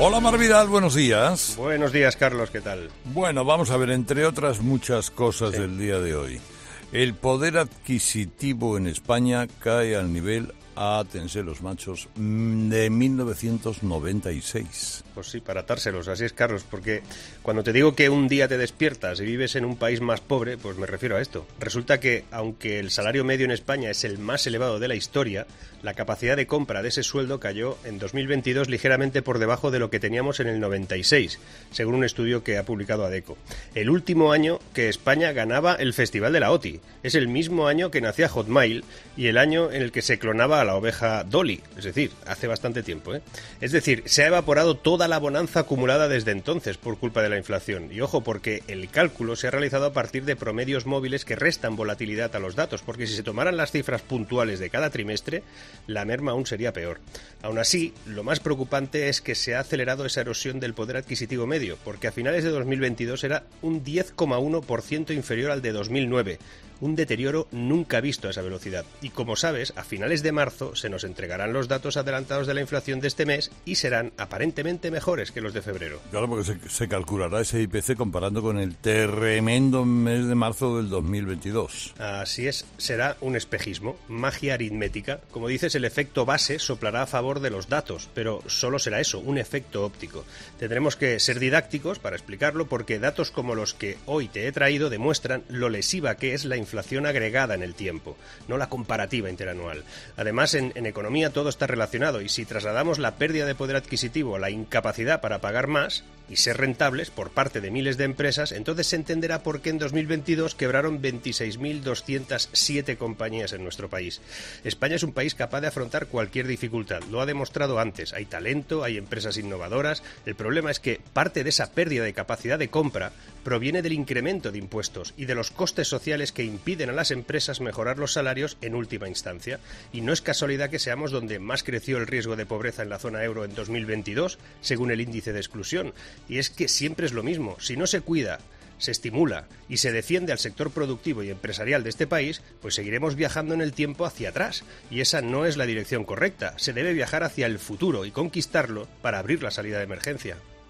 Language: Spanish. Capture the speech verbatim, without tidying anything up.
Hola Mar Vidal, buenos días. Buenos días, Carlos, ¿qué tal? Bueno, vamos a ver, entre otras muchas cosas Sí. del día de hoy. El poder adquisitivo en España cae al nivel, atense los machos, de mil novecientos noventa y seis. Pues sí, para atárselos, así es, Carlos, porque cuando te digo que un día te despiertas y vives en un país más pobre, pues me refiero a esto. Resulta que, aunque el salario medio en España es el más elevado de la historia, la capacidad de compra de ese sueldo cayó en dos mil veintidós ligeramente por debajo de lo que teníamos en el noventa y seis, según un estudio que ha publicado ADECO. El último año que España ganaba el Festival de la O T I. Es el mismo año que nacía Hotmail y el año en el que se clonaba a la oveja Dolly, es decir, hace bastante tiempo, ¿eh? Es decir, se ha evaporado toda la bonanza acumulada desde entonces por culpa de la inflación. Y ojo, porque el cálculo se ha realizado a partir de promedios móviles que restan volatilidad a los datos, porque si se tomaran las cifras puntuales de cada trimestre, la merma aún sería peor. Aún así, lo más preocupante es que se ha acelerado esa erosión del poder adquisitivo medio, porque a finales de dos mil veintidós era un diez coma uno por ciento inferior al de dos mil nueve. Un deterioro nunca visto a esa velocidad. Y como sabes, a finales de marzo se nos entregarán los datos adelantados de la inflación de este mes y serán aparentemente mejores que los de febrero. Claro, porque se, se calculará ese I P C comparando con el tremendo mes de marzo del dos mil veintidós. Así es, será un espejismo, magia aritmética. Como dices, el efecto base soplará a favor de los datos, pero solo será eso, un efecto óptico. Tendremos que ser didácticos para explicarlo, porque datos como los que hoy te he traído demuestran lo lesiva que es la inflación inflación agregada en el tiempo, no la comparativa interanual. Además, en, en economía todo está relacionado, y si trasladamos la pérdida de poder adquisitivo a la incapacidad para pagar más y ser rentables por parte de miles de empresas, entonces se entenderá por qué en dos mil veintidós quebraron veintiséis mil doscientas siete compañías en nuestro país. España es un país capaz de afrontar cualquier dificultad, lo ha demostrado antes. Hay talento, hay empresas innovadoras. El problema es que parte de esa pérdida de capacidad de compra proviene del incremento de impuestos y de los costes sociales que impiden a las empresas mejorar los salarios en última instancia. Y no es casualidad que seamos donde más creció el riesgo de pobreza en la zona euro en dos mil veintidós, según el índice de exclusión. Y es que siempre es lo mismo. Si no se cuida, se estimula y se defiende al sector productivo y empresarial de este país, pues seguiremos viajando en el tiempo hacia atrás. Y esa no es la dirección correcta. Se debe viajar hacia el futuro y conquistarlo para abrir la salida de emergencia.